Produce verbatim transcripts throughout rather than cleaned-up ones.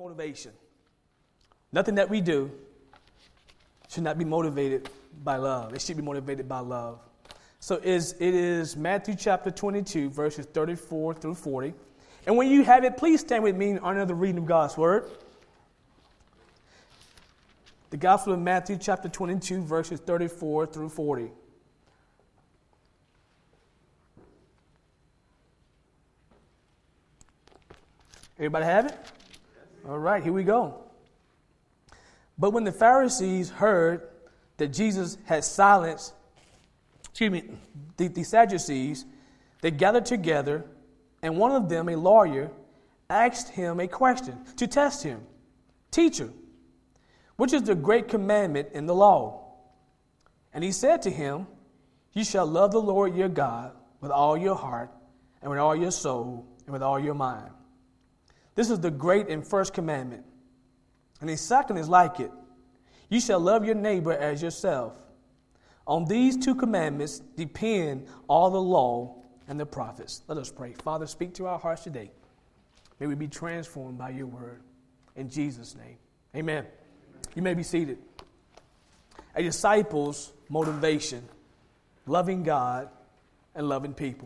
Motivation. Nothing that we do should not be motivated by love. It should be motivated by love. So is, it is Matthew chapter twenty-two, verses thirty-four through forty. And when you have it, please stand with me in honor of the reading of God's Word. The Gospel of Matthew chapter twenty-two, verses thirty-four through forty. Everybody have it? All right, here we go. But when the Pharisees heard that Jesus had silenced, excuse me, the, the Sadducees, they gathered together, and one of them, a lawyer, asked him a question to test him. Teacher, which is the great commandment in the law? And he said to him, you shall love the Lord your God with all your heart, and with all your soul, and with all your mind. This is the great and first commandment. And the second is like it. You shall love your neighbor as yourself. On these two commandments depend all the law and the prophets. Let us pray. Father, speak to our hearts today. May we be transformed by your word. In Jesus' name, amen. You may be seated. A disciple's motivation, loving God and loving people.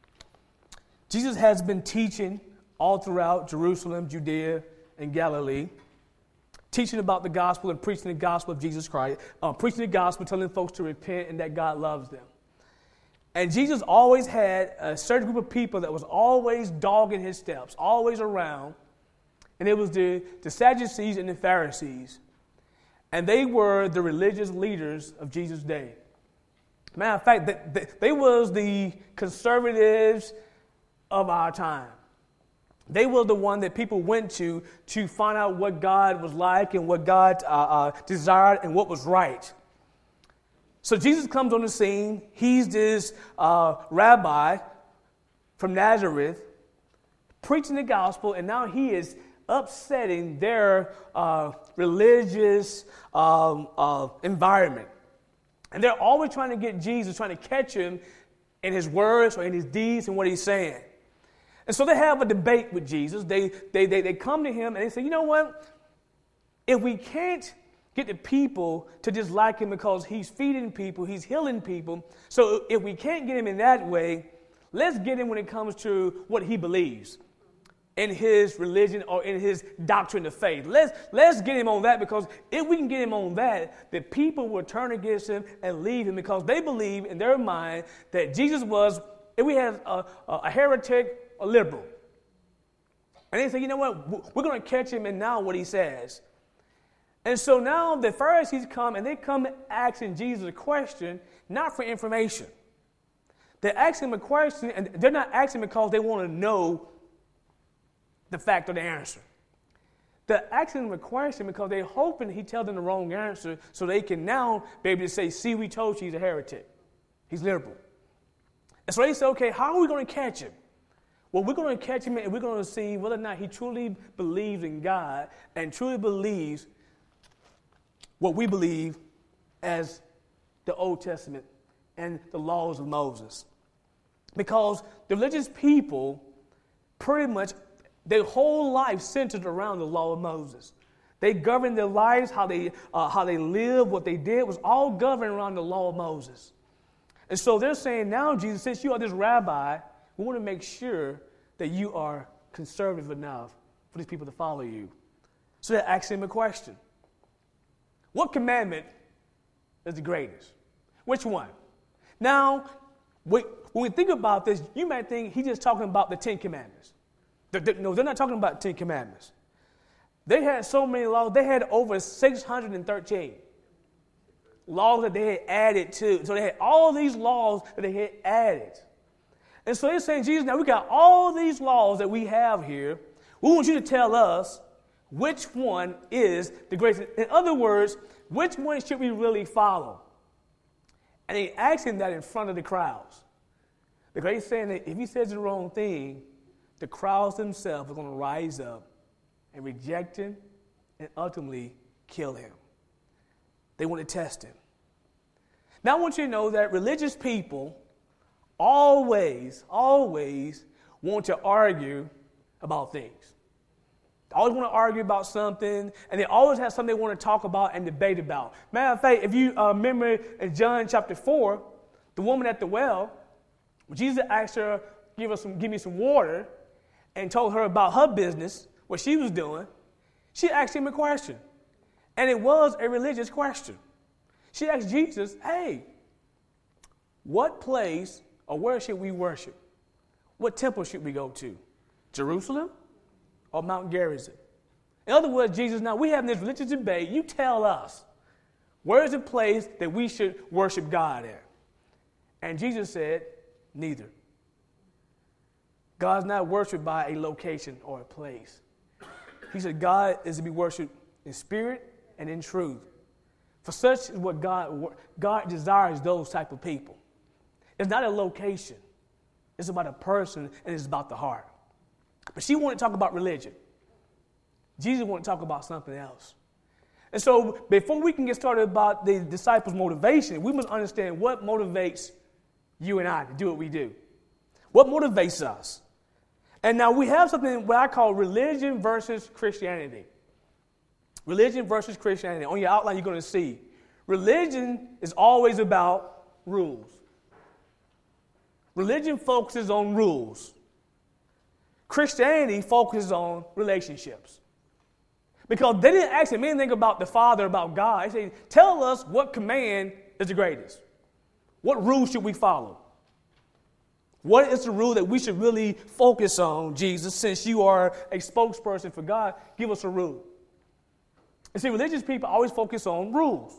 Jesus has been teaching all throughout Jerusalem, Judea, and Galilee, teaching about the gospel and preaching the gospel of Jesus Christ, uh, preaching the gospel, telling folks to repent and that God loves them. And Jesus always had a certain group of people that was always dogging his steps, always around, and it was the, the Sadducees and the Pharisees. And they were the religious leaders of Jesus' day. Matter of fact, they, they, they was the conservatives of our time. They were the one that people went to to find out what God was like and what God uh, uh, desired and what was right. So Jesus comes on the scene. He's this uh, rabbi from Nazareth preaching the gospel, and now he is upsetting their uh, religious um, uh, environment. And they're always trying to get Jesus, trying to catch him in his words or in his deeds and what he's saying. And so they have a debate with Jesus. They, they, they, they come to him and they say, you know what? If we can't get the people to just like him because he's feeding people, he's healing people, so if we can't get him in that way, let's get him when it comes to what he believes in his religion or in his doctrine of faith. Let's, let's get him on that, because if we can get him on that, the people will turn against him and leave him because they believe in their mind that Jesus was, if we have a, a, a heretic, a liberal. And they say, you know what, we're going to catch him in now what he says. And so now the Pharisees come and they come asking Jesus a question, not for information. They're asking him a question, and they're not asking because they want to know the fact or the answer. They're asking him a question because they're hoping he tells them the wrong answer so they can now be able to say, see, we told you he's a heretic. He's liberal. And so they say, okay, how are we going to catch him? Well, we're going to catch him and we're going to see whether or not he truly believes in God and truly believes what we believe as the Old Testament and the laws of Moses. Because the religious people pretty much, their whole life centered around the law of Moses. They governed their lives, how they, uh, how they lived, what they did was all governed around the law of Moses. And so they're saying, now, Jesus, since you are this rabbi, we want to make sure that you are conservative enough for these people to follow you. So they're asking him a question. What commandment is the greatest? Which one? Now, when we think about this, you might think he's just talking about the Ten Commandments. No, they're not talking about Ten Commandments. They had so many laws. They had over six hundred thirteen laws that they had added to. So they had all these laws that they had added. And so they're saying, Jesus, now we got all these laws that we have here. We want you to tell us which one is the greatest. In other words, which one should we really follow? And he asked him that in front of the crowds. Because he's saying that if he says the wrong thing, the crowds themselves are going to rise up and reject him and ultimately kill him. They want to test him. Now I want you to know that religious people always, always want to argue about things. They always want to argue about something, and they always have something they want to talk about and debate about. Matter of fact, if you uh, remember in John chapter four, the woman at the well, Jesus asked her, give, us some, give me some water, and told her about her business, what she was doing. She asked him a question, and it was a religious question. She asked Jesus, hey, what place or where should we worship? What temple should we go to? Jerusalem or Mount Gerizim? In other words, Jesus, now we have this religious debate. You tell us, where is the place that we should worship God at? And Jesus said, neither. God's not worshiped by a location or a place. He said God is to be worshiped in spirit and in truth. For such is what God, God desires those type of people. It's not a location. It's about a person, and it's about the heart. But she wanted to talk about religion. Jesus wanted to talk about something else. And so before we can get started about the disciples' motivation, we must understand what motivates you and I to do what we do. What motivates us? And now we have something what I call religion versus Christianity. Religion versus Christianity. On your outline, you're going to see. Religion is always about rules. Religion focuses on rules. Christianity focuses on relationships. Because they didn't ask him anything about the Father, about God. They say, tell us what command is the greatest. What rule should we follow? What is the rule that we should really focus on, Jesus, since you are a spokesperson for God? Give us a rule. And see, religious people always focus on rules.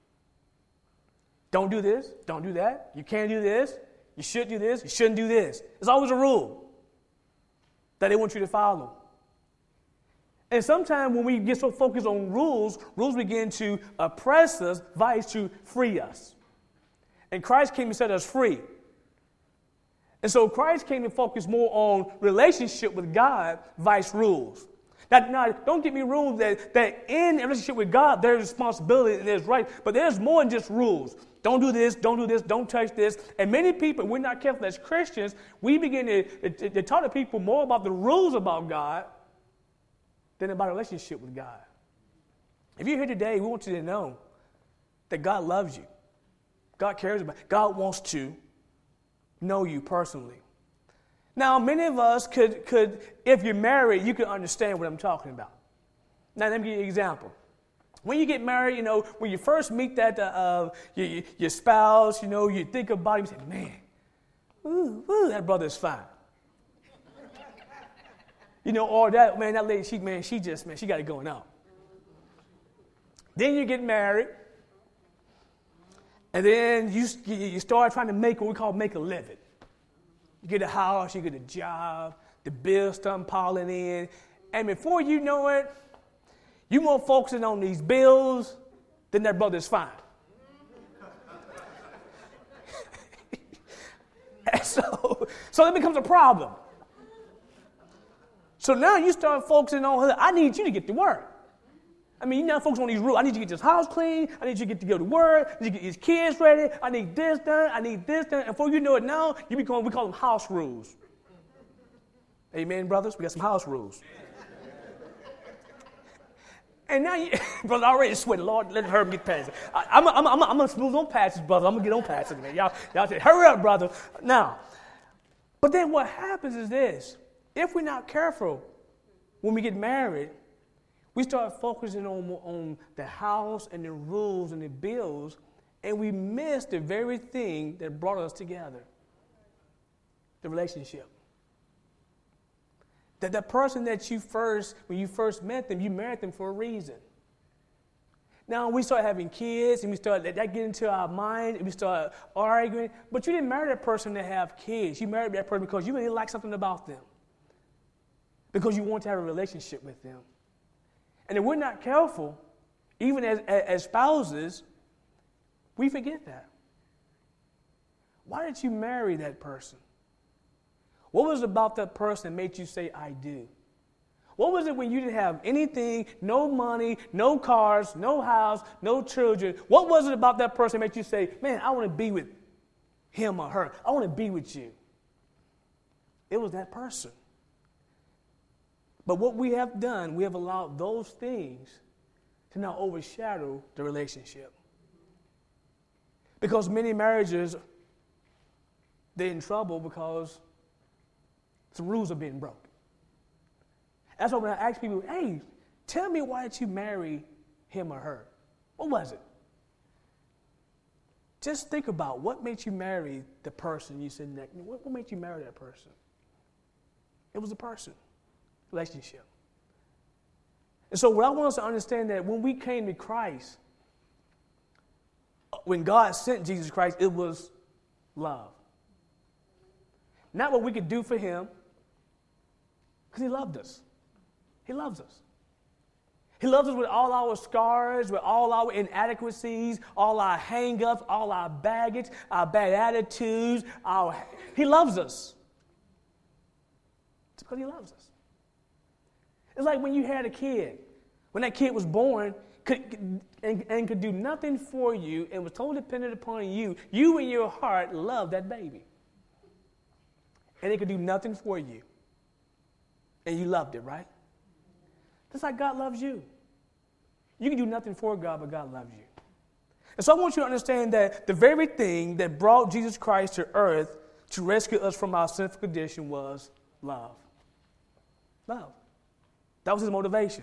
Don't do this. Don't do that. You can't do this. You should do this. You shouldn't do this. It's always a rule that they want you to follow. And sometimes when we get so focused on rules, rules begin to oppress us, vice to free us. And Christ came to set us free. And so Christ came to focus more on relationship with God, vice rules. Now, now don't get me wrong that, that in a relationship with God, there's responsibility and there's right, but there's more than just rules. Don't do this, don't do this, don't touch this. And many people, we're not careful as Christians, we begin to, to, to talk to people more about the rules about God than about a relationship with God. If you're here today, we want you to know that God loves you. God cares about you. God wants to know you personally. Now, many of us could, could, if you're married, you can understand what I'm talking about. Now, let me give you an example. When you get married, you know, when you first meet that uh, your, your spouse, you know, you think about him, you say, man, ooh, ooh, that brother's fine. You know, or that, man, that lady, she, man, she just, man, she got it going on. Then you get married, and then you, you start trying to make what we call make a living. You get a house, you get a job, the bills start piling in, and before you know it, you're more focusing on these bills than that brother's fine. And so, so it becomes a problem. So now you start focusing on her. I need you to get to work. I mean, you're not focusing on these rules. I need you to get this house clean. I need you to get to go to work. I need you to get these kids ready. I need this done. I need this done. And before you know it now, you become, we call them house rules. Amen, brothers? We got some house rules. And now, you, brother, I already sweating. Lord, let her get past it. I, I'm, I'm, I'm, I'm going to smooth on past this, brother. I'm going to get on past it, man. Y'all, y'all say, hurry up, brother. Now, but then what happens is this. If we're not careful, when we get married, we start focusing on, on the house and the rules and the bills, and we miss the very thing that brought us together, the relationship. That the person that you first, when you first met them, you married them for a reason. Now we start having kids, and we start that get into our mind, and we start arguing. But you didn't marry that person to have kids. You married that person because you really like something about them, because you want to have a relationship with them. And if we're not careful, even as, as spouses, we forget that. Why did you marry that person? What was it about that person that made you say, I do? What was it when you didn't have anything, no money, no cars, no house, no children? What was it about that person that made you say, man, I want to be with him or her. I want to be with you. It was that person. But what we have done, we have allowed those things to now overshadow the relationship. Because many marriages, they're in trouble because some rules are being broken. That's why when I ask people, hey, tell me why did you marry him or her? What was it? Just think about what made you marry the person you said next. What, what made you marry that person? It was a person, relationship. And so what I want us to understand that when we came to Christ, when God sent Jesus Christ, it was love. Not what we could do for him, because he loved us. He loves us. He loves us with all our scars, with all our inadequacies, all our hang-ups, all our baggage, our bad attitudes. Our, he loves us. It's because he loves us. It's like when you had a kid. When that kid was born could, and, and could do nothing for you and was totally dependent upon you, you in your heart loved that baby. And it could do nothing for you. And you loved it, right? That's like God loves you. You can do nothing for God, but God loves you. And so I want you to understand that the very thing that brought Jesus Christ to earth to rescue us from our sinful condition was love. Love. That was his motivation.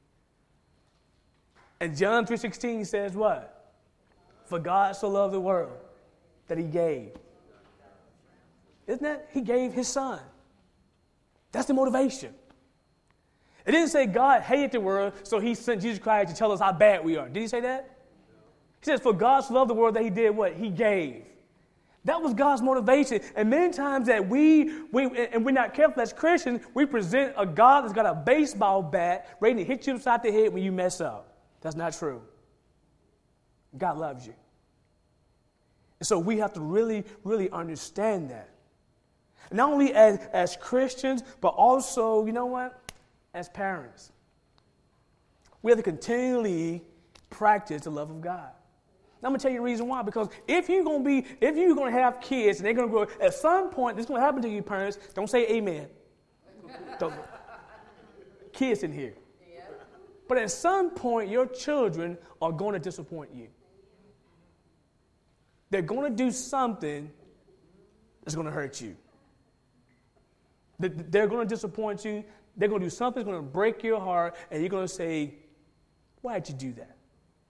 And John three sixteen says what? For God so loved the world that he gave. Isn't that? He gave his son. That's the motivation. It didn't say God hated the world, so he sent Jesus Christ to tell us how bad we are. Did he say that? He says, for God so loved the world that he did what? He gave. That was God's motivation. And many times that we, we and we're not careful as Christians, we present a God that's got a baseball bat ready to hit you upside the head when you mess up. That's not true. God loves you. And so we have to really, really understand that. Not only as, as Christians, but also, you know what? As parents. We have to continually practice the love of God. Now, I'm going to tell you the reason why. Because if you're going to be, if you're going to have kids and they're going to grow, at some point, this is going to happen to you parents. Don't say amen. Don't. Kids in here. Yeah. But at some point, your children are going to disappoint you. They're going to do something that's going to hurt you. They're going to disappoint you. They're going to do something that's going to break your heart, and you're going to say, why did you do that?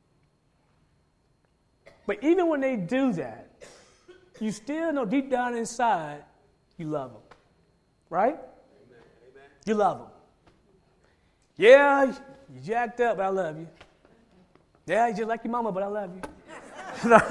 But even when they do that, you still know deep down inside, you love them. Right? Amen. Amen. You love them. Yeah, you jacked up, but I love you. Yeah, you just like your mama, but I love you.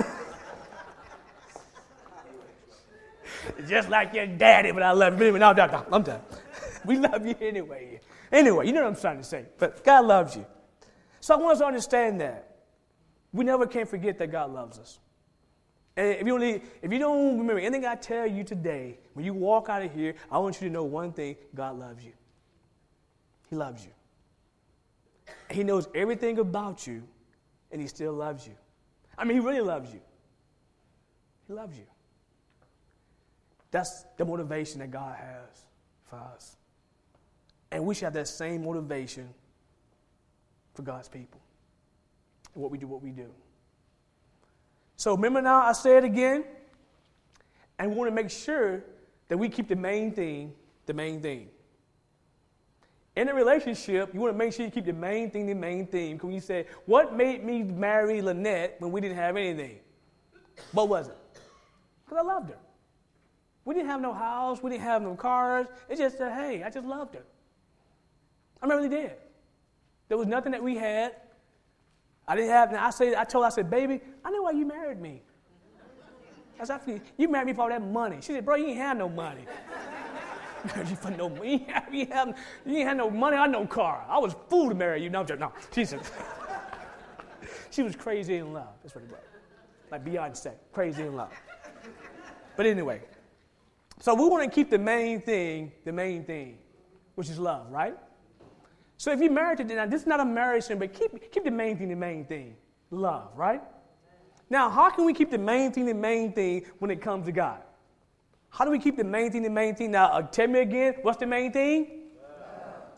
Just like your daddy, but I love you. No, no, no, I'm done. We love you anyway. Anyway, you know what I'm trying to say. But God loves you. So I want us to understand that. We never can forget that God loves us. And if you, only, if you don't remember anything I tell you today, when you walk out of here, I want you to know one thing. God loves you. He loves you. He knows everything about you, and he still loves you. I mean, he really loves you. He loves you. That's the motivation that God has for us. And we should have that same motivation for God's people. And what we do, what we do. So remember now, I say it again. And we want to make sure that we keep the main thing, the main thing. In a relationship, you want to make sure you keep the main thing, the main thing. Because when you say, what made me marry Lynette when we didn't have anything? What was it? Because I loved her. We didn't have no house. We didn't have no cars. It just said, hey, I just loved her. I really did. There was nothing that we had. I didn't have, and I said, I told her, I said, baby, I know why you married me. I said, you married me for all that money. She said, bro, you ain't have no money. You for no money. You ain't have, you ain't have no money or no car. I was fool to marry you. No, no. She said, she was crazy in love. That's what it was. Like Beyonce, crazy in love. But anyway, so we want to keep the main thing, the main thing, which is love, right? So if you're married to, now this is not a marriage thing, but keep, keep the main thing the main thing, love, right? Now, how can we keep the main thing the main thing when it comes to God? How do we keep the main thing the main thing? Now, uh, tell me again, what's the main thing?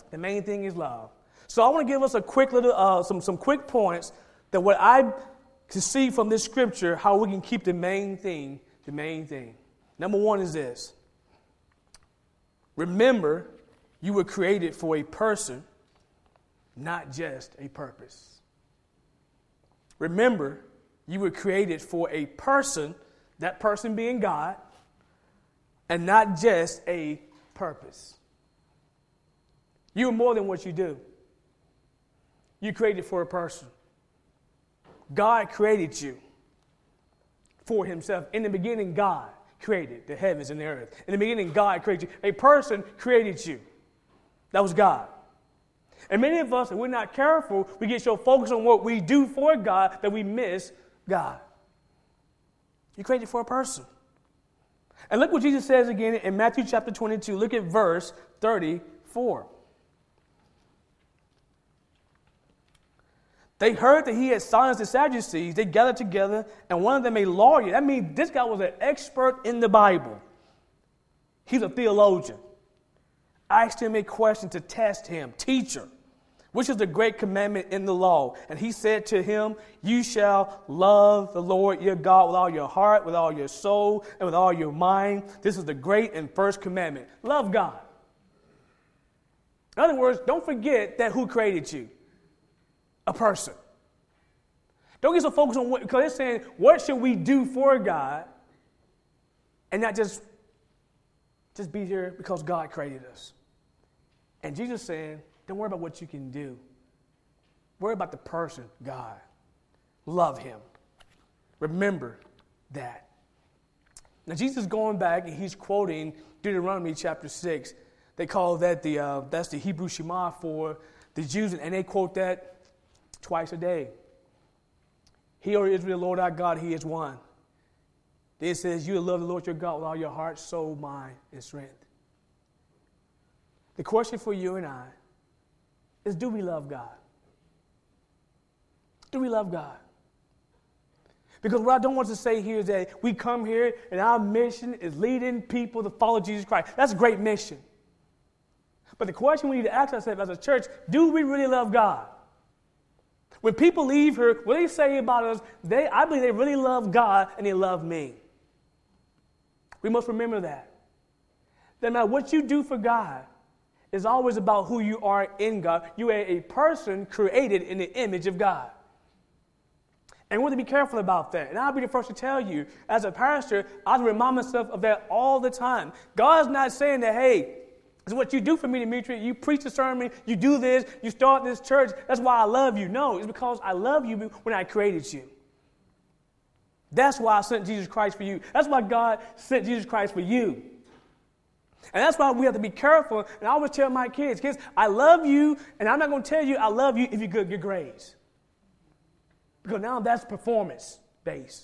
The main thing is love. So I want to give us a quick little, uh, some, some quick points that what I can see from this scripture, how we can keep the main thing, the main thing. Number one is this. Remember, you were created for a person, not just a purpose. Remember, you were created for a person, that person being God, and not just a purpose. You are more than what you do. You created for a person. God created you for himself. In the beginning, God created the heavens and the earth. In the beginning, God created you. A person created you. That was God. And many of us, if we're not careful, we get so focused on what we do for God that we miss God. You created for a person. And look what Jesus says again in Matthew chapter twenty-two. Look at verse thirty-four. They heard that he had silenced the Sadducees. They gathered together, and one of them a lawyer. That means this guy was an expert in the Bible. He's a theologian. Asked him a question to test him. Teacher, which is the great commandment in the law? And he said to him, you shall love the Lord your God with all your heart, with all your soul, and with all your mind. This is the great and first commandment. Love God. In other words, don't forget that who created you? A person. Don't get so focused on what, because it's saying, what should we do for God? And not just, just be here because God created us. And Jesus saying, don't worry about what you can do. Worry about the person, God. Love him. Remember that. Now, Jesus is going back and he's quoting Deuteronomy chapter six. They call that the, uh, that's the Hebrew Shema for the Jews, and they quote that twice a day. Hear, Israel, the Lord our God, he is one. Then it says, you will love the Lord your God with all your heart, soul, mind, and strength. The question for you and I is, do we love God? Do we love God? Because what I don't want to say here is that we come here and our mission is leading people to follow Jesus Christ. That's a great mission. But the question we need to ask ourselves as a church, do we really love God? When people leave here, what they say about us, they, I believe they really love God and they love me. We must remember that. That no matter what you do for God, it's always about who you are in God. You are a person created in the image of God. And we want to be careful about that. And I'll be the first to tell you, as a pastor, I remind myself of that all the time. God's not saying that, hey, it's what you do for me, Dimitri. You preach a sermon, you do this, you start this church. That's why I love you. No, it's because I love you when I created you. That's why I sent Jesus Christ for you. That's why God sent Jesus Christ for you. And that's why we have to be careful. And I always tell my kids, kids, I love you, and I'm not going to tell you I love you if you get good grades. Because now that's performance-based.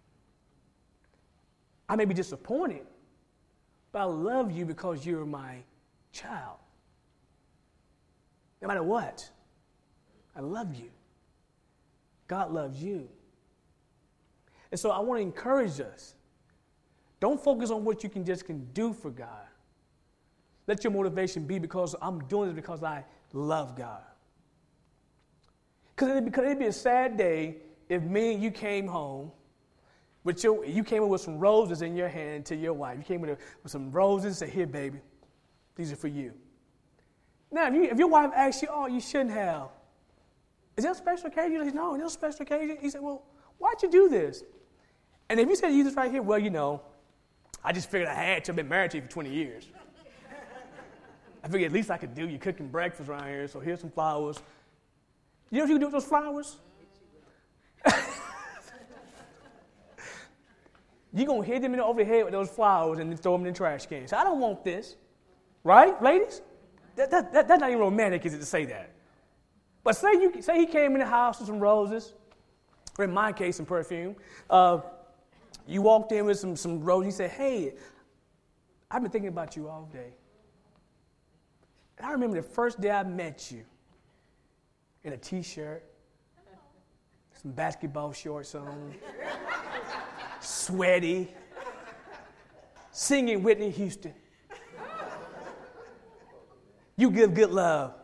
I may be disappointed, but I love you because you're my child. No matter what, I love you. God loves you. And so I want to encourage us. Don't focus on what you can just can do for God. Let your motivation be because I'm doing it because I love God. Because it'd, it'd be a sad day if me and you came home with your, you came in with some roses in your hand to your wife. You came with, a, with some roses and said, here, baby, these are for you. Now, if, you, if your wife asks you, oh, you shouldn't have. Is there a special occasion? You say, no, there's a special occasion. He said, well, why'd you do this? And if you said, you this right here, well, you know, I just figured I had to have been married to you for twenty years. I figured at least I could do you cooking breakfast around here, so here's some flowers. You know what you can do with those flowers? You're going to hit them in the, over the head with those flowers and then throw them in the trash can. So I don't want this. Right, ladies? That, that, that, that's not even romantic, is it, to say that? But say you say he came in the house with some roses, or in my case, some perfume. Uh, you walked in with some, some roses. He said, hey, I've been thinking about you all day. And I remember the first day I met you in a T-shirt, some basketball shorts on, sweaty, singing Whitney Houston. You give good love.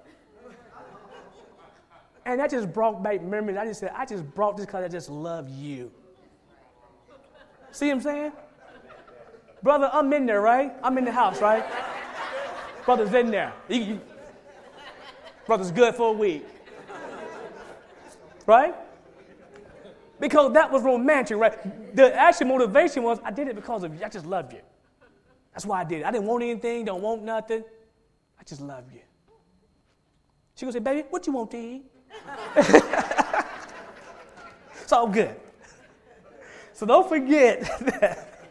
And that just brought back memories. I just said, I just brought this because I just love you. See what I'm saying? Brother, I'm in there, right? I'm in the house, right? Brother's in there. You, you, brother's good for a week. Right? Because that was romantic, right? The actual motivation was, I did it because of you. I just love you. That's why I did it. I didn't want anything, don't want nothing. I just love you. She gonna say, baby, what you want to eat? It's all good. So don't forget that.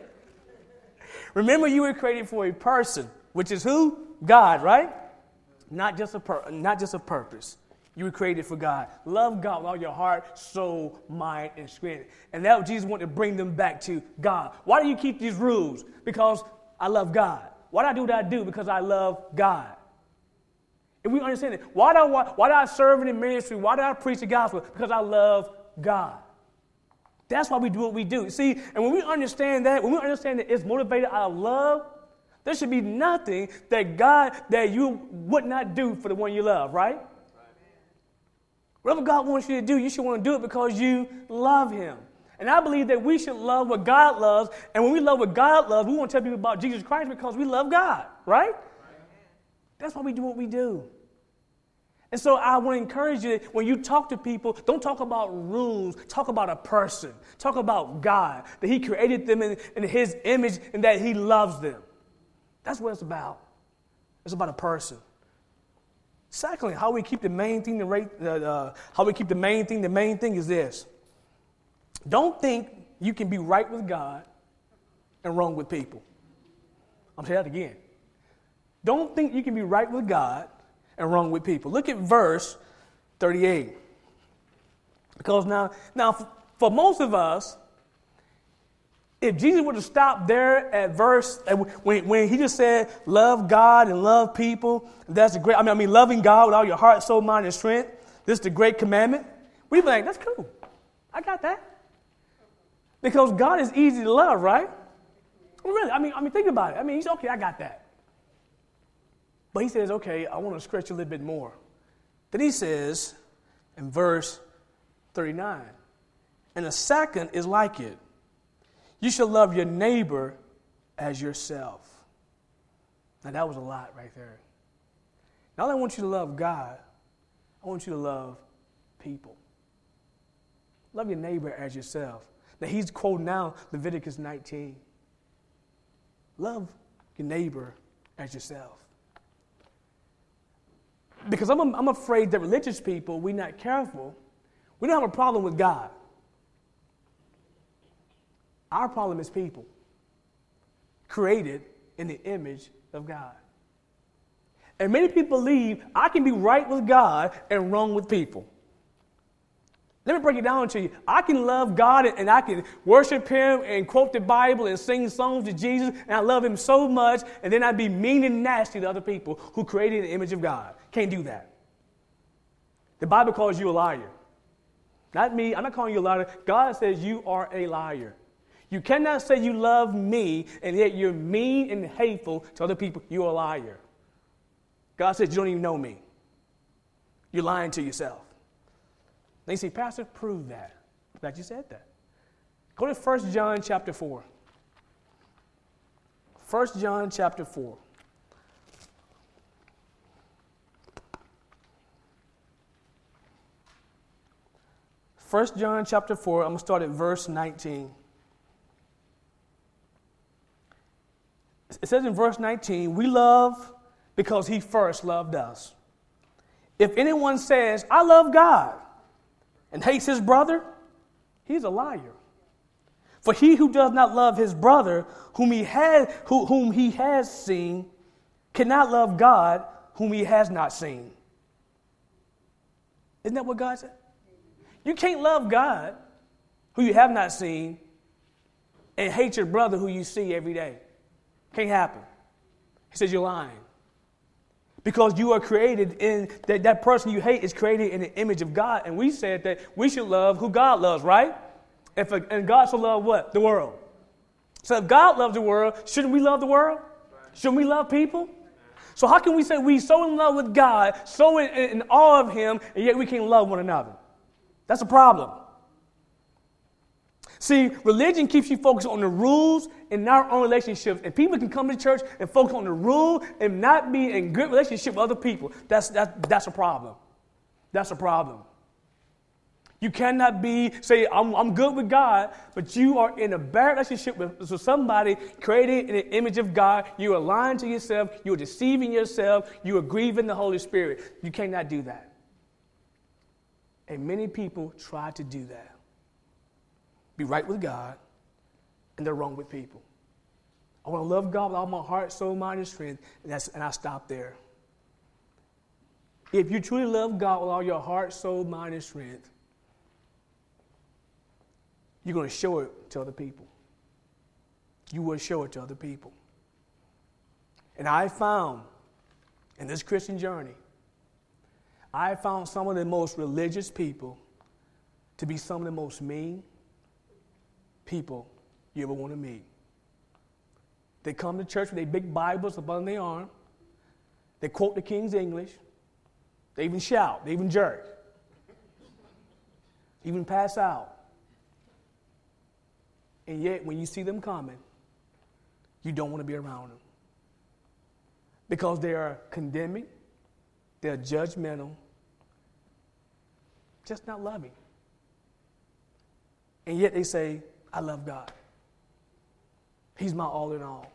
Remember, you were created for a person, which is who? God, right? Not just a pur- not just a purpose. You were created for God. Love God with all your heart, soul, mind, and strength. And that's what Jesus wanted to bring them back to God. Why do you keep these rules? Because I love God. Why do I do what I do? Because I love God. And we understand it. Why do I, why, why do I serve in the ministry? Why do I preach the gospel? Because I love God. That's why we do what we do. See, and when we understand that, when we understand that it's motivated out of love, there should be nothing that God, that you would not do for the one you love, right? Whatever God wants you to do, you should want to do it because you love him. And I believe that we should love what God loves. And when we love what God loves, we want to tell people about Jesus Christ because we love God, right? That's why we do what we do. And so I want to encourage you that when you talk to people, don't talk about rules. Talk about a person. Talk about God, that he created them in, in his image and that he loves them. That's what it's about. It's about a person. Secondly, how we keep the main thing, the rate, uh, uh, how we keep the main thing, the main thing is this. Don't think you can be right with God and wrong with people. I'm saying that again. Don't think you can be right with God and wrong with people. Look at verse thirty-eight. Because now, now for, for most of us, if Jesus would have stopped there at verse, when, when he just said, love God and love people, that's a great, I mean, I mean, loving God with all your heart, soul, mind, and strength, this is the great commandment, we'd be like, that's cool. I got that. Because God is easy to love, right? Really, I mean, I mean, think about it. I mean, he's okay, I got that. But he says, okay, I want to stretch a little bit more. Then he says in verse thirty-nine, and the second is like it. You shall love your neighbor as yourself. Now, that was a lot right there. Not only I want you to love God, I want you to love people. Love your neighbor as yourself. Now, he's quoting now Leviticus nineteen. Love your neighbor as yourself. Because I'm, I'm afraid that religious people, we're not careful, we don't have a problem with God. Our problem is people created in the image of God. And many people believe I can be right with God and wrong with people. Let me break it down to you. I can love God and I can worship him and quote the Bible and sing songs to Jesus, and I love him so much, and then I'd be mean and nasty to other people who created the image of God. Can't do that. The Bible calls you a liar. Not me. I'm not calling you a liar. God says you are a liar. You cannot say you love me and yet you're mean and hateful to other people. You're a liar. God says you don't even know me. You're lying to yourself. Then you say, Pastor, prove that. That you said that. Go to First John chapter four. First John chapter four. First John chapter four, I'm going to start at verse nineteen. It says in verse nineteen, we love because he first loved us. If anyone says, I love God, and hates his brother, he's a liar. For he who does not love his brother, whom he has, who, whom he has seen, cannot love God, whom he has not seen. Isn't that what God said? You can't love God, who you have not seen, and hate your brother who you see every day. Can't happen. He says you're lying. Because you are created in, that, that person you hate is created in the image of God. And we said that we should love who God loves, right? If a, and God should love what? The world. So if God loves the world, shouldn't we love the world? Shouldn't we love people? So how can we say we so in love with God, so in, in awe of him, and yet we can't love one another? That's a problem. See, religion keeps you focused on the rules and not on relationships. And people can come to church and focus on the rule and not be in good relationship with other people. That's, that's, that's a problem. That's a problem. You cannot be, say, I'm, I'm good with God, but you are in a bad relationship with, with somebody created in the image of God. You are lying to yourself. You are deceiving yourself. You are grieving the Holy Spirit. You cannot do that. And many people try to do that. Be right with God, and they're wrong with people. I want to love God with all my heart, soul, mind, and strength, and, that's, and I stop there. If you truly love God with all your heart, soul, mind, and strength, you're going to show it to other people. You will show it to other people. And I found in this Christian journey, I found some of the most religious people to be some of the most mean people you ever want to meet. They come to church with their big Bibles up on their arm. They quote the King's English. They even shout. They even jerk. Even pass out. And yet, when you see them coming, you don't want to be around them. Because they are condemning, they're judgmental, just not loving. And yet they say, I love God. He's my all in all.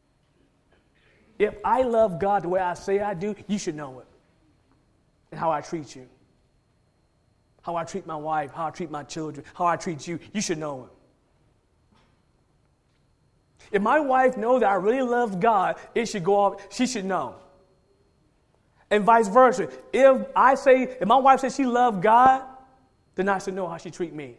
If I love God the way I say I do, you should know it. And how I treat you. How I treat my wife, how I treat my children, how I treat you, you should know it. If my wife knows that I really love God, it should go off, she should know. And vice versa. If I say, if my wife says she loves God, then I should know how she treats me.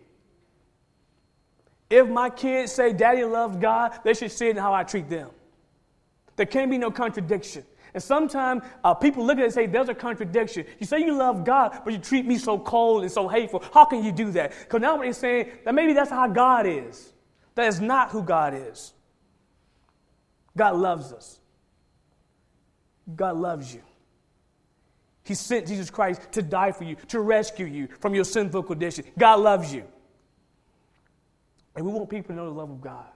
If my kids say Daddy loves God, they should see it in how I treat them. There can't be no contradiction. And sometimes uh, people look at it and say there's a contradiction. You say you love God, but you treat me so cold and so hateful. How can you do that? Because now what they're saying, that maybe that's how God is. That is not who God is. God loves us. God loves you. He sent Jesus Christ to die for you, to rescue you from your sinful condition. God loves you. And we want people to know the love of God.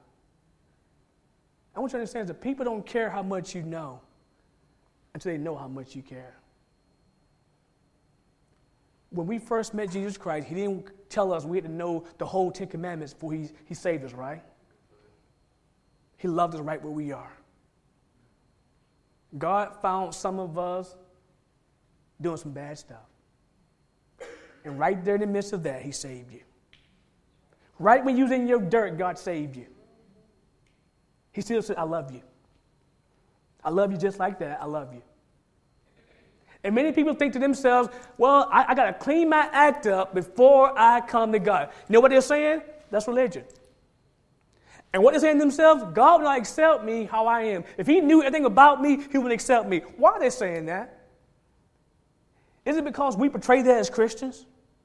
I want you to understand that people don't care how much you know until they know how much you care. When we first met Jesus Christ, he didn't tell us we had to know the whole Ten Commandments before he, he saved us, right? He loved us right where we are. God found some of us doing some bad stuff. And right there in the midst of that, he saved you. Right when you was in your dirt, God saved you. He still said, I love you. I love you just like that. I love you. And many people think to themselves, well, I, I got to clean my act up before I come to God. You know what they're saying? That's religion. And what they're saying to themselves, God will not accept me how I am. If he knew everything about me, he would accept me. Why are they saying that? Is it because we portray that as Christians?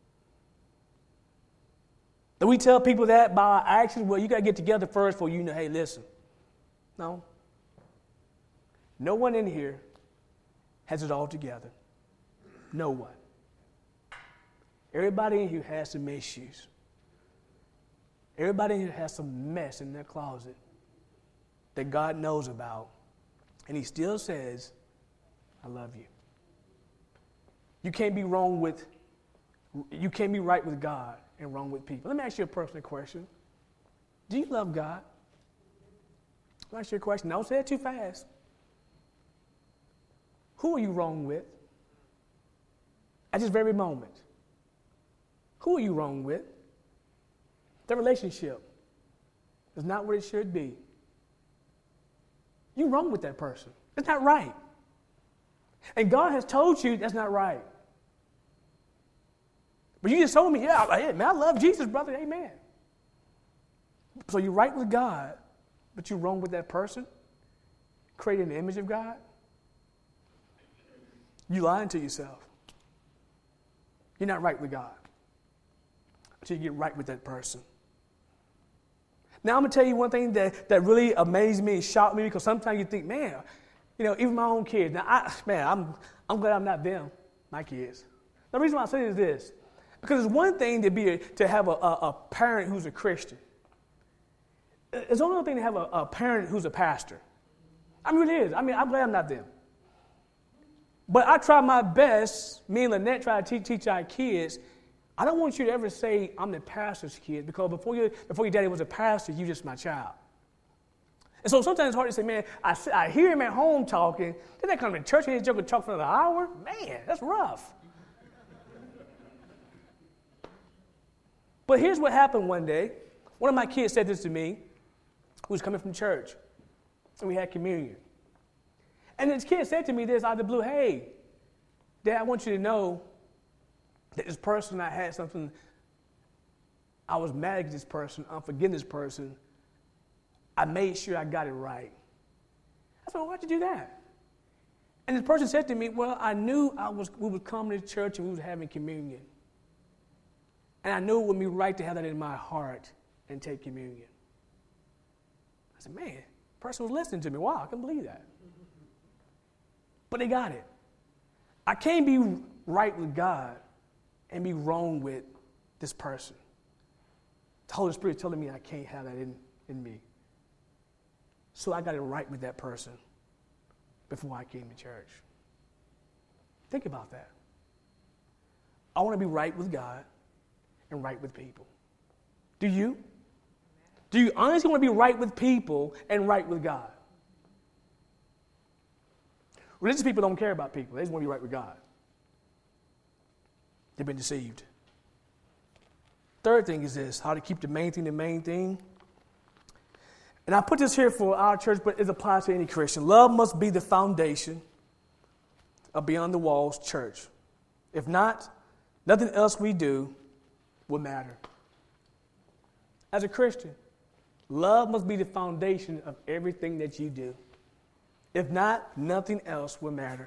That we tell people that by our actions? Well, you got to get together first before you know, hey, listen. No. No one in here has it all together. No one. Everybody in here has some issues. Everybody in here has some mess in their closet that God knows about. And he still says, I love you. You can't be wrong with, you can't be right with God and wrong with people. Let me ask you a personal question. Do you love God? Let me ask you a question. Don't say it too fast. Who are you wrong with? At this very moment. Who are you wrong with? The relationship is not what it should be. You're wrong with that person. It's not right. And God has told you that's not right. But you just told me, yeah, I, man, I love Jesus, brother. Amen. So you're right with God, but you're wrong with that person, creating the image of God. You're lying to yourself. You're not right with God until you get right with that person. Now, I'm going to tell you one thing that, that really amazed me and shocked me, because sometimes you think, man, You know, even my own kids. Now, I, man, I'm, I'm glad I'm not them, my kids. The reason why I say is this, because it's one thing to be a, to have a, a, a parent who's a Christian. It's another thing to have a, a parent who's a pastor. I mean, it is. I mean, I'm glad I'm not them. But I try my best, me and Lynette try to teach, teach our kids. I don't want you to ever say, I'm the pastor's kid, because before, you, before your daddy was a pastor, you just my child. And so sometimes it's hard to say, man, I, I hear him at home talking, then they come to church and he's joking talk for another hour. Man, that's rough. But here's what happened one day. One of my kids said this to me, who was coming from church, and we had communion. And this kid said to me this out of the blue, hey, Dad, I want you to know that this person, I had something, I was mad at this person, I'm forgiving this person. I made sure I got it right. I said, well, why'd you do that? And this person said to me, well, I knew I was we would come to church and we was having communion. And I knew it would be right to have that in my heart and take communion. I said, man, the person was listening to me. Wow, I couldn't believe that. But they got it. I can't be right with God and be wrong with this person. The Holy Spirit telling me I can't have that in, in me. So I got it right with that person before I came to church. Think about that. I want to be right with God and right with people. Do you? Do you honestly want to be right with people and right with God? Religious people don't care about people. They just want to be right with God. They've been deceived. Third thing is this, how to keep the main thing the main thing. And I put this here for our church, but it applies to any Christian. Love must be the foundation of Beyond the Walls church. If not, nothing else we do will matter. As a Christian, love must be the foundation of everything that you do. If not, nothing else will matter.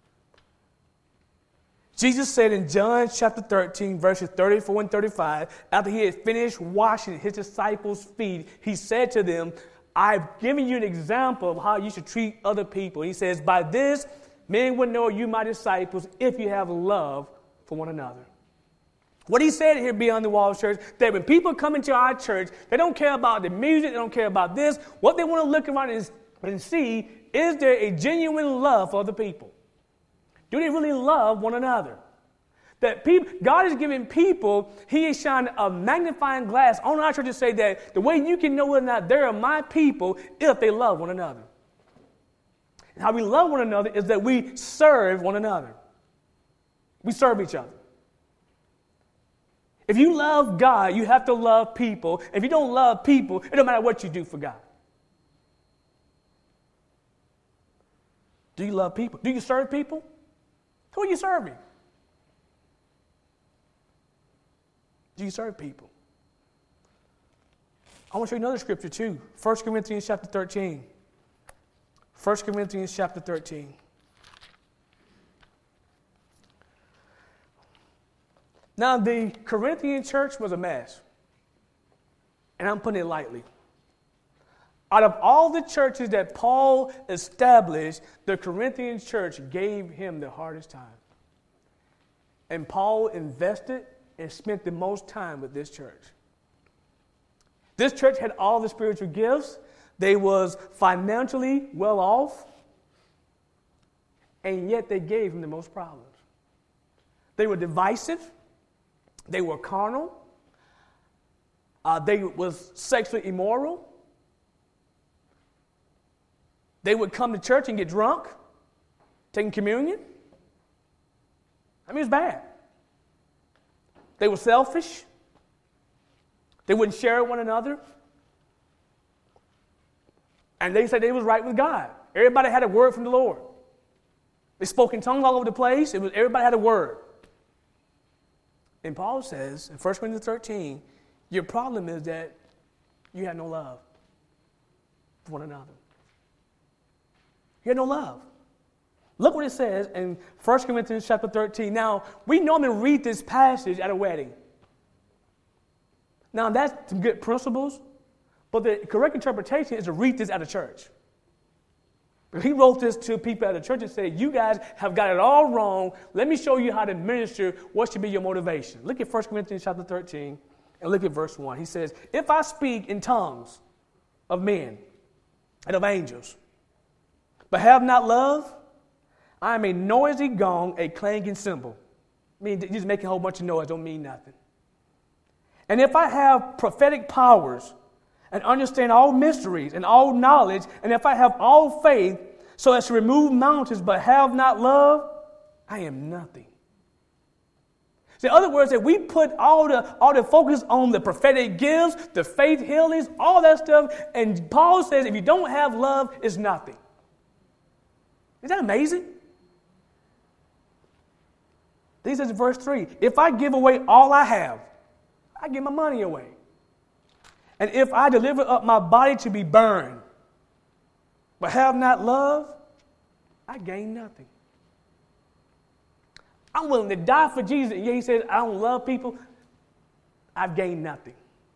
Jesus said in John chapter thirteen, verses thirty-four and thirty-five, after he had finished washing his disciples' feet, he said to them, I've given you an example of how you should treat other people. He says, by this, men will know you my disciples if you have love for one another. What he said here Beyond the Walls Church, that when people come into our church, they don't care about the music, they don't care about this. What they want to look around and, and see, is there a genuine love for other people? Do they really love one another? That people, God is giving people, he is shining a magnifying glass on our church to say that the way you can know whether or not they are my people if they love one another. And how we love one another is that we serve one another. We serve each other. If you love God, you have to love people. If you don't love people, it don't matter what you do for God. Do you love people? Do you serve people? Who are you serving? Do you serve people? I want to show you another scripture too. First Corinthians chapter thirteen. First Corinthians chapter thirteen. Now, the Corinthian church was a mess. And I'm putting it lightly. Out of all the churches that Paul established, the Corinthian church gave him the hardest time. And Paul invested and spent the most time with this church. This church had all the spiritual gifts. They was financially well off. And yet they gave him the most problems. They were divisive. They were carnal. Uh, they was sexually immoral. They would come to church and get drunk, taking communion. I mean, it was bad. They were selfish. They wouldn't share with one another. And they said they was right with God. Everybody had a word from the Lord. They spoke in tongues all over the place. It was everybody had a word. And Paul says in First Corinthians thirteen, your problem is that you have no love for one another. You have no love. Look what it says in First Corinthians chapter thirteen. Now, we normally read this passage at a wedding. Now, that's some good principles, but the correct interpretation is to read this at a church. He wrote this to people at the church and said, you guys have got it all wrong. Let me show you how to minister. What should be your motivation? Look at First Corinthians chapter thirteen and look at verse one. He says, if I speak in tongues of men and of angels, but have not love, I am a noisy gong, a clanging cymbal. I mean, just making a whole bunch of noise don't mean nothing. And if I have prophetic powers and understand all mysteries and all knowledge, and if I have all faith so as to remove mountains but have not love, I am nothing. So in other words, that we put all the, all the focus on the prophetic gifts, the faith healings, all that stuff, and Paul says if you don't have love, it's nothing. Is that amazing? He says in verse three, if I give away all I have, I give my money away. And if I deliver up my body to be burned, but have not love, I gain nothing. I'm willing to die for Jesus. And yet he says, I don't love people. I've gained nothing.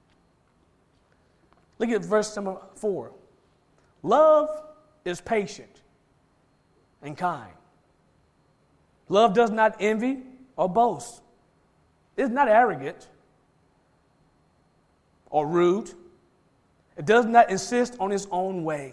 Look at verse number four. Love is patient and kind. Love does not envy or boast. It's not arrogant or rude. It does not insist on its own way.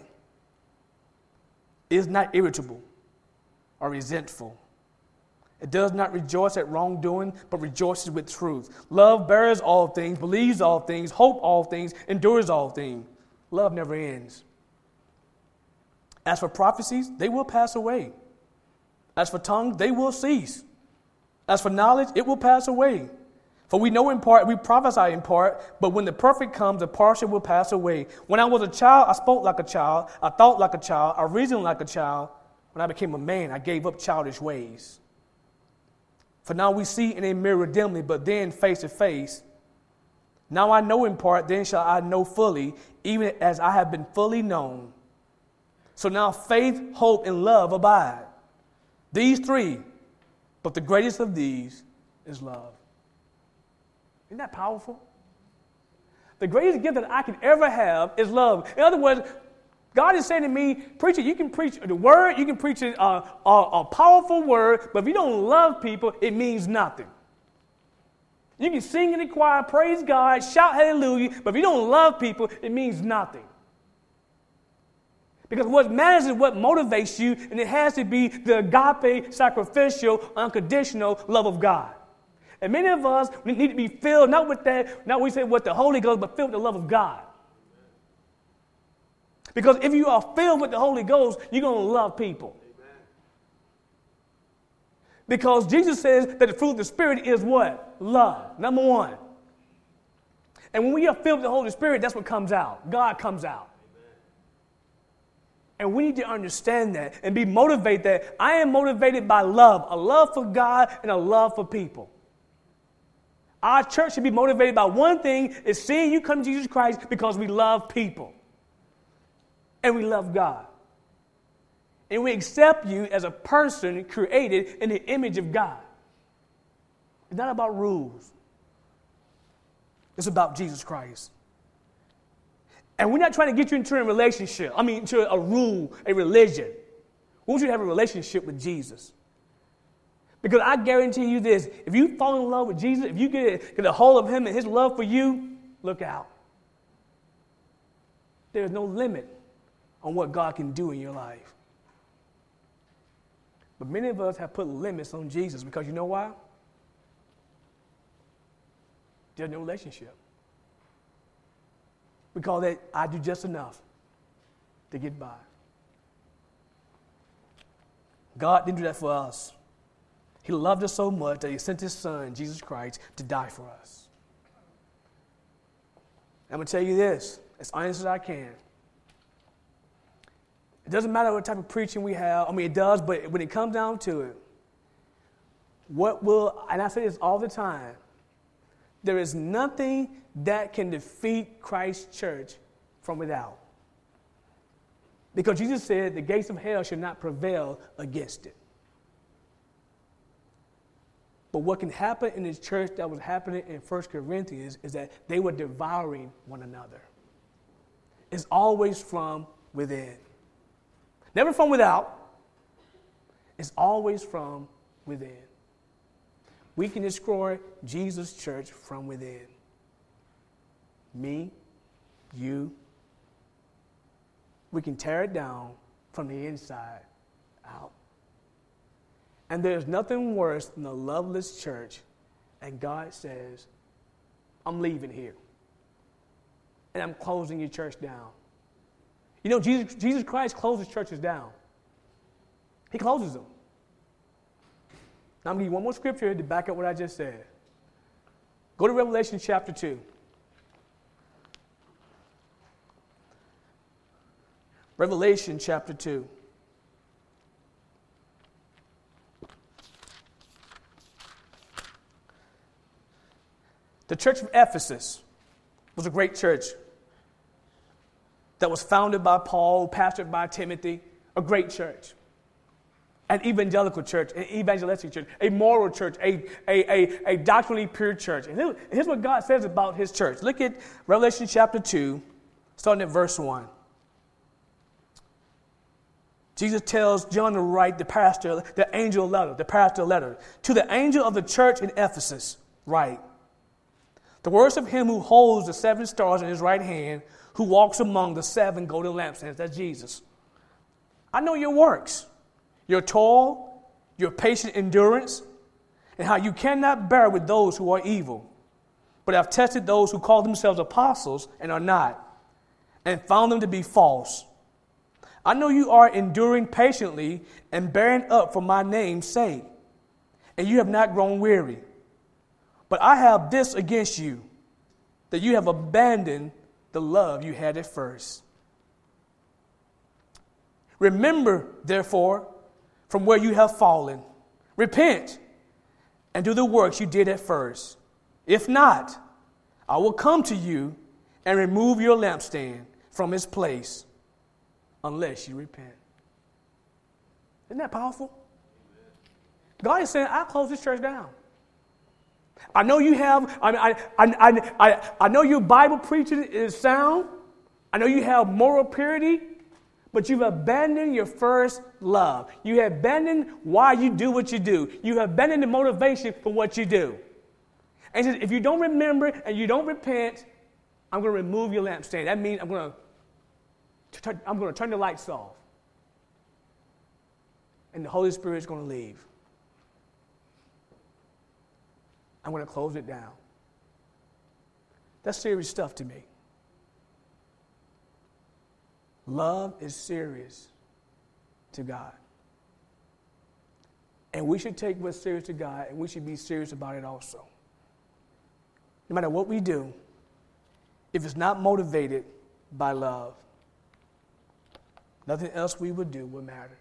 It is not irritable or resentful. It does not rejoice at wrongdoing, but rejoices with truth. Love bears all things, believes all things, hopes all things, endures all things. Love never ends. As for prophecies, they will pass away. As for tongues, they will cease. As for knowledge, it will pass away. For we know in part, we prophesy in part, but when the perfect comes, the partial will pass away. When I was a child, I spoke like a child, I thought like a child, I reasoned like a child. When I became a man, I gave up childish ways. For now we see in a mirror dimly, but then face to face. Now I know in part, then shall I know fully, even as I have been fully known. So now faith, hope, and love abide. These three, but the greatest of these is love. Isn't that powerful? The greatest gift that I can ever have is love. In other words, God is saying to me, preacher, you can preach the word, you can preach a, a, a powerful word, but if you don't love people, it means nothing. You can sing in the choir, praise God, shout hallelujah, but if you don't love people, it means nothing. Because what matters is what motivates you, and it has to be the agape, sacrificial, unconditional love of God. And many of us we need to be filled, not with that, not we say with the Holy Ghost, but filled with the love of God. Because if you are filled with the Holy Ghost, you're going to love people. Amen. Because Jesus says that the fruit of the Spirit is what? Love, number one. And when we are filled with the Holy Spirit, that's what comes out. God comes out. Amen. And we need to understand that and be motivated that I am motivated by love, a love for God and a love for people. Our church should be motivated by one thing, is seeing you come to Jesus Christ because we love people. And we love God. And we accept you as a person created in the image of God. It's not about rules. It's about Jesus Christ. And we're not trying to get you into a relationship. I mean, into a rule, a religion. We want you to have a relationship with Jesus. Because I guarantee you this, if you fall in love with Jesus, if you get, get a hold of him and his love for you, look out. There's no limit on what God can do in your life. But many of us have put limits on Jesus because you know why? There's no relationship. We call that I do just enough to get by. God didn't do that for us. He loved us so much that he sent his son, Jesus Christ, to die for us. I'm going to tell you this, as honest as I can. It doesn't matter what type of preaching we have. I mean, it does, but when it comes down to it, what will, and I say this all the time, there is nothing that can defeat Christ's church from without. Because Jesus said the gates of hell should not prevail against it. But what can happen in this church that was happening in First Corinthians is that they were devouring one another. It's always from within. Never from without. It's always from within. We can destroy Jesus' church from within. Me, you. We can tear it down from the inside out. And there's nothing worse than a loveless church, and God says, I'm leaving here. And I'm closing your church down. You know, Jesus, Jesus Christ closes churches down. He closes them. Now I'm going to give you one more scripture to back up what I just said. Go to Revelation chapter two. Revelation chapter two. The church of Ephesus was a great church that was founded by Paul, pastored by Timothy, a great church. An evangelical church, an evangelistic church, a moral church, a, a, a, a doctrinally pure church. And here's what God says about his church. Look at Revelation chapter two, starting at verse one. Jesus tells John to write the pastor, the angel letter, the pastor letter. To the angel of the church in Ephesus, write, the words of him who holds the seven stars in his right hand, who walks among the seven golden lampstands. That's Jesus. I know your works, your toil, your patient endurance, and how you cannot bear with those who are evil. But I've tested those who call themselves apostles and are not, and found them to be false. I know you are enduring patiently and bearing up for my name's sake, and you have not grown weary. But I have this against you, that you have abandoned the love you had at first. Remember, therefore, from where you have fallen. Repent and do the works you did at first. If not, I will come to you and remove your lampstand from its place unless you repent. Isn't that powerful? God is saying, I'll close this church down. I know you have, I, I, I, I, I know your Bible preaching is sound. I know you have moral purity, but you've abandoned your first love. You have abandoned why you do what you do. You have abandoned the motivation for what you do. And he says, if you don't remember and you don't repent, I'm going to remove your lampstand. That means I'm going to, I'm going to turn the lights off. And the Holy Spirit is going to leave. I'm going to close it down. That's serious stuff to me. Love is serious to God. And we should take what's serious to God, and we should be serious about it also. No matter what we do, if it's not motivated by love, nothing else we would do would matter.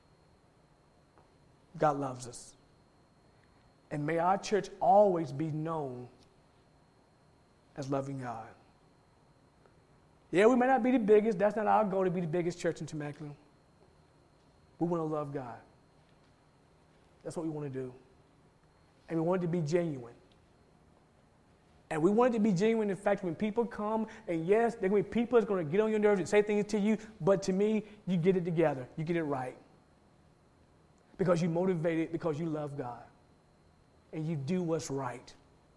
God loves us. And may our church always be known as loving God. Yeah, we may not be the biggest. That's not our goal to be the biggest church in Temecula. We want to love God. That's what we want to do. And we want it to be genuine. And we want it to be genuine in fact when people come, and yes, there are going to be people that's going to get on your nerves and say things to you, but to me, you get it together. You get it right. Because you motivate it because you love God. And you do what's right.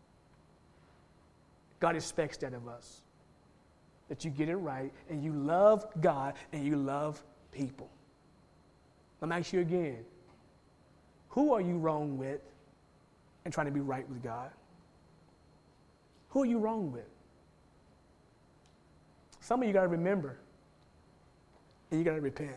God expects that of us. That you get it right, and you love God, and you love people. Let me ask you again. Who are you wrong with and trying to be right with God? Who are you wrong with? Some of you got to remember, and you got to repent.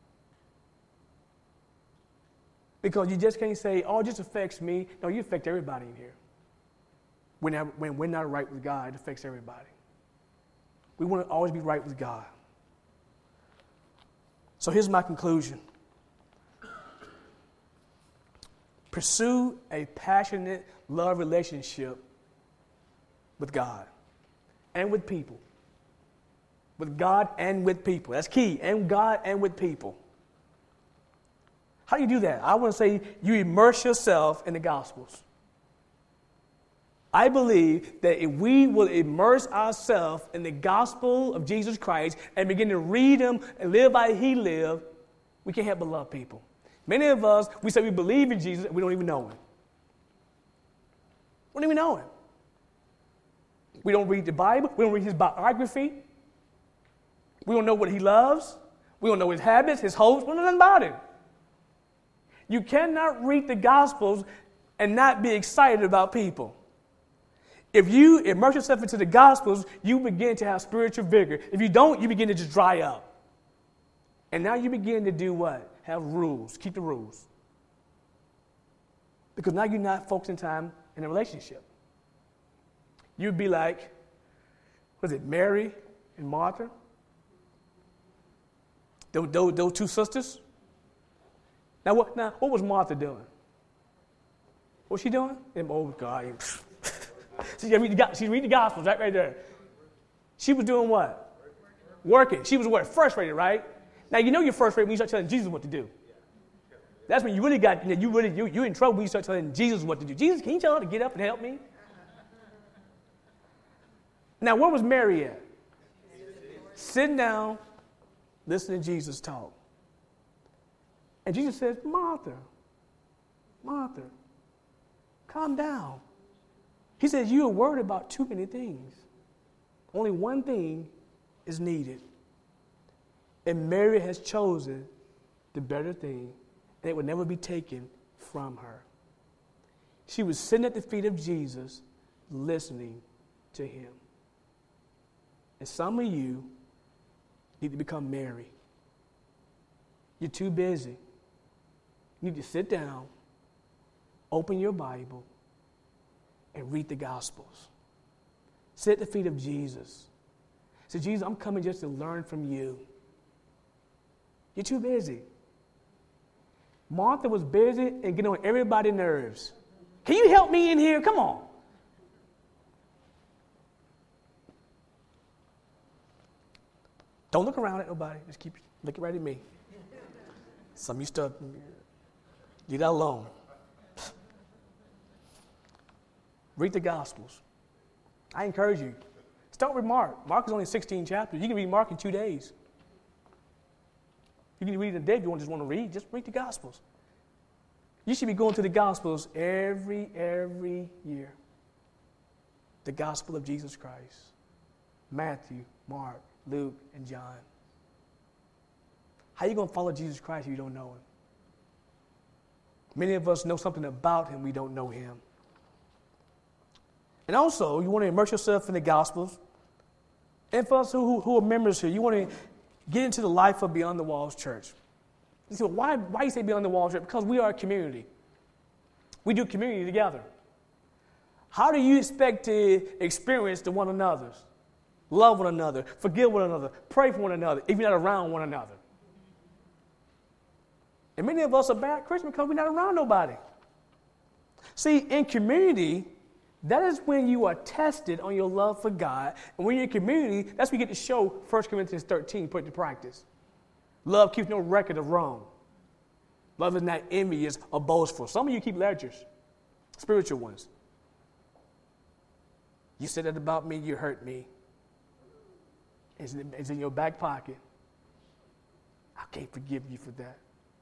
Because you just can't say, oh, it just affects me. No, you affect everybody in here. When, when we're not right with God, it affects everybody. We want to always be right with God. So here's my conclusion. Pursue a passionate love relationship with God and with people. With God and with people. That's key. And God and with people. How do you do that? I want to say you immerse yourself in the Gospels. I believe that if we will immerse ourselves in the gospel of Jesus Christ and begin to read them and live like he lived, We can't help but love people. Many of us, we say we believe in Jesus, and we don't even know him. We don't even know him. We don't read the Bible. We don't read his biography. We don't know what he loves. We don't know his habits, his hopes. We don't know nothing about him. You cannot read the Gospels and not be excited about people. If you immerse yourself into the Gospels, you begin to have spiritual vigor. If you don't, you begin to just dry up. And now you begin to do what? Have rules. Keep the rules. Because now you're not focusing time in a relationship. You'd be like, was it Mary and Martha? Those, those, those two sisters? Now what, now, what was Martha doing? What was she doing? Oh, God. She's reading the, she's reading the Gospels right, right there. She was doing what? Working. She was what? First rated, right? Now, you know you're first rated when you start telling Jesus what to do. That's when you really got, you really, you, you're in trouble when you start telling Jesus what to do. Jesus, can you tell her to get up and help me? Now, where was Mary at? Sitting down, listening to Jesus talk. And Jesus says, Martha, Martha, calm down. He says, you are worried about too many things. Only one thing is needed. And Mary has chosen the better thing, and it would never be taken from her. She was sitting at the feet of Jesus, listening to him. And some of you need to become Mary. You're too busy. You need to sit down, open your Bible, and read the Gospels. Sit at the feet of Jesus. Say, Jesus, I'm coming just to learn from you. You're too busy. Martha was busy and getting on everybody's nerves. Can you help me in here? Come on. Don't look around at nobody. Just keep looking right at me. Some of you stuff, leave that alone. Read the Gospels. I encourage you. Start with Mark. Mark is only sixteen chapters. You can read Mark in two days. You can read it in a day if you just want to read. Just read the Gospels. You should be going to the Gospels every, every year. The Gospel of Jesus Christ. Matthew, Mark, Luke, and John. How are you going to follow Jesus Christ if you don't know him? Many of us know something about him, we don't know him. And also, you want to immerse yourself in the Gospels. And for us who, who are members here, you want to get into the life of Beyond the Walls Church. You say, well, why, why you say Beyond the Walls Church? Because we are a community. We do community together. How do you expect to experience the one another's? Love one another, forgive one another, pray for one another, if you're not around one another. And many of us are bad Christians because we're not around nobody. See, in community, that is when you are tested on your love for God. And when you're in community, that's when you get to show First Corinthians thirteen, put it to practice. Love keeps no record of wrong. Love is not envious or boastful. Some of you keep ledgers, spiritual ones. You said that about me, you hurt me. It's in, it's in your back pocket. I can't forgive you for that.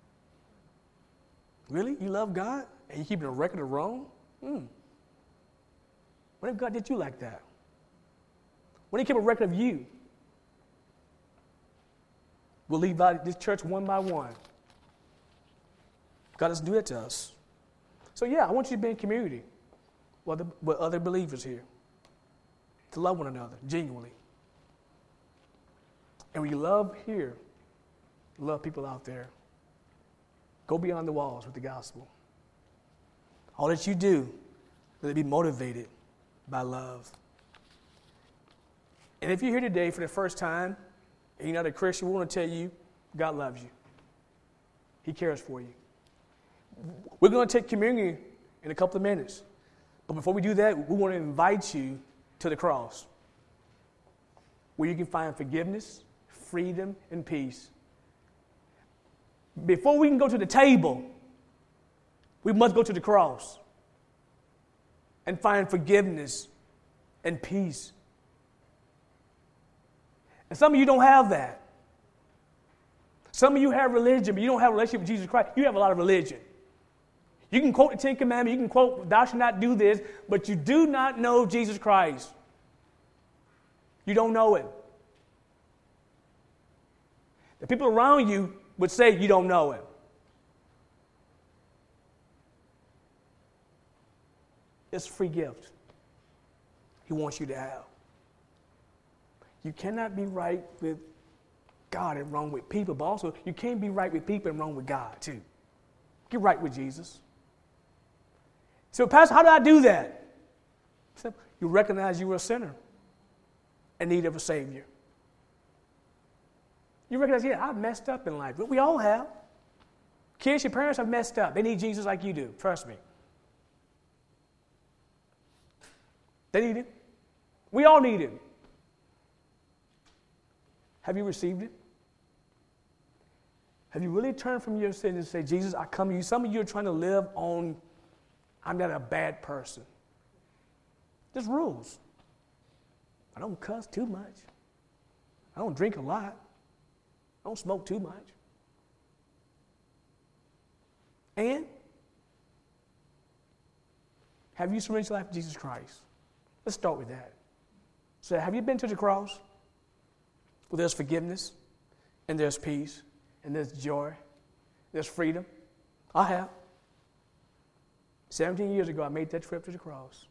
Really? You love God and you keeping a record of wrong? Hmm. What if God did you like that? What if he kept a record of you? We'll leave out this church one by one. God doesn't do that to us. So yeah, I want you to be in community with other, with other believers here. To love one another, genuinely. And when you love here, love people out there. Go beyond the walls with the gospel. All that you do, let it be motivated by love. And if you're here today for the first time, and you're not a Christian, we want to tell you, God loves you. He cares for you. We're going to take communion in a couple of minutes. But before we do that, we want to invite you to the cross, where you can find forgiveness, freedom, and peace. Before we can go to the table, we must go to the cross and find forgiveness and peace. And some of you don't have that. Some of you have religion, but you don't have a relationship with Jesus Christ. You have a lot of religion. You can quote the Ten Commandments, you can quote, thou shalt not do this, but you do not know Jesus Christ. You don't know him. The people around you would say you don't know him. It's a free gift he wants you to have. You cannot be right with God and wrong with people, but also you can't be right with people and wrong with God too. Get right with Jesus. So, Pastor, how do I do that? So, you recognize you were a sinner in need of a Savior. You recognize, yeah, I've messed up in life. But we all have. Kids, your parents have messed up. They need Jesus like you do. Trust me. They need him. We all need him. Have you received it? Have you really turned from your sin and say, Jesus, I come to you? Some of you are trying to live on, I'm not a bad person. There's rules. I don't cuss too much. I don't drink a lot. I don't smoke too much. And have you surrendered your life to Jesus Christ? Let's start with that. So have you been to the cross? Well, there's forgiveness, and there's peace, and there's joy, there's freedom. I have. seventeen years ago, I made that trip to the cross.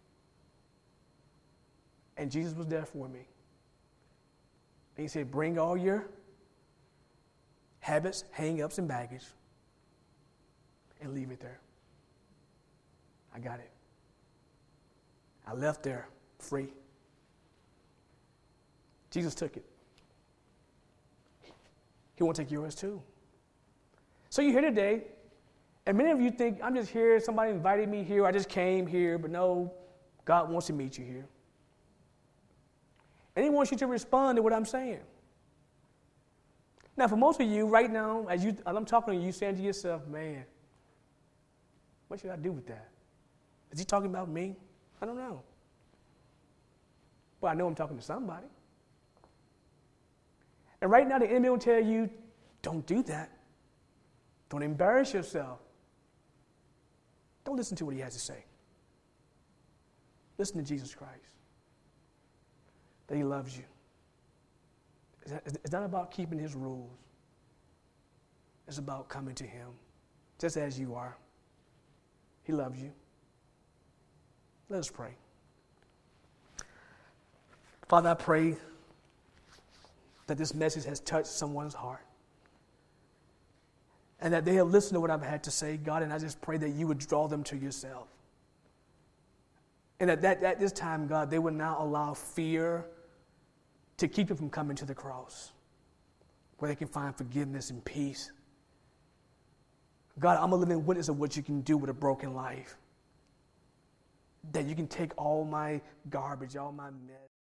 And Jesus was there for me. And he said, bring all your habits, hang-ups, and baggage, and leave it there. I got it. I left there free. Jesus took it. He won't take yours too. So you're here today, and many of you think, I'm just here, somebody invited me here, I just came here, but no, God wants to meet you here. And he wants you to respond to what I'm saying. Now, for most of you, right now, as, you, as I'm talking to you, saying to yourself, man, what should I do with that? Is he talking about me? I don't know. But I know I'm talking to somebody. And right now, the enemy will tell you, don't do that. Don't embarrass yourself. Don't listen to what he has to say. Listen to Jesus Christ. That he loves you. It's not about keeping his rules. It's about coming to him just as you are. He loves you. Let us pray. Father, I pray that this message has touched someone's heart and that they have listened to what I've had to say, God, and I just pray that you would draw them to yourself. And that, that at this time, God, they would not allow fear to keep them from coming to the cross where they can find forgiveness and peace. God, I'm a living witness of what you can do with a broken life. That you can take all my garbage, all my mess,